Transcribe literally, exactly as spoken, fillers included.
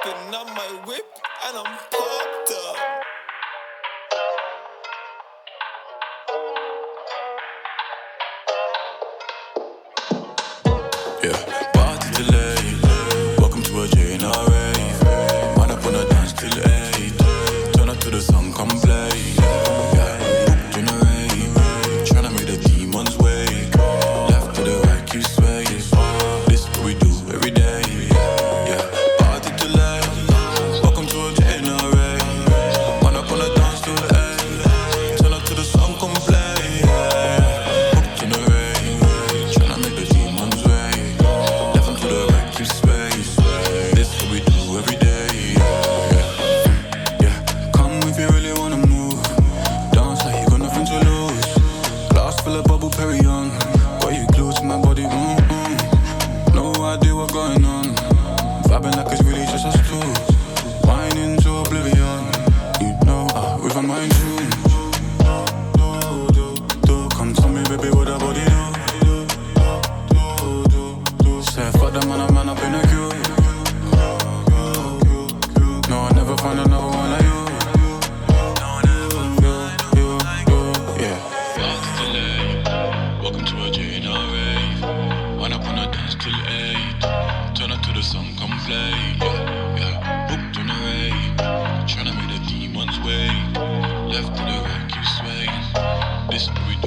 sipping on my whip and I'm popped up. Yeah, party till late. Welcome to a J N R A. Wind up on a dance till eight. Turn up to the sun, come play. Yeah, generate. Tryna make the demons wake. Left to the right, keep sway. This what we do every day. Yeah, party till late. Welcome to a J N R A. Wind up on a dance till eight. Turn up to the sun, come play. Yeah, generate. Tryna make the demons wake. Left to the right, keep sway. This what we do every day. Yeah, yeah. Come if you really wanna move. Dance like you got nothing to lose. Glass full of bubble Perry on. Got you glued to my body, mm-mm. No idea what's going on. Vibing like it's really just us two. Wine into oblivion. You know, uh, with a mind tune. Do, do, do. Come tell me, baby, what that body do. Do, do, do. Say, fuck that man, a man up in a queue. No, I never find another one like you. Welcome to a J N R A. Wind up on a dance till eight. Turn up to the sun, come play. Yeah, yeah. Book generate. Tryna make the demons wake. Left to the right, keep swaying. This what we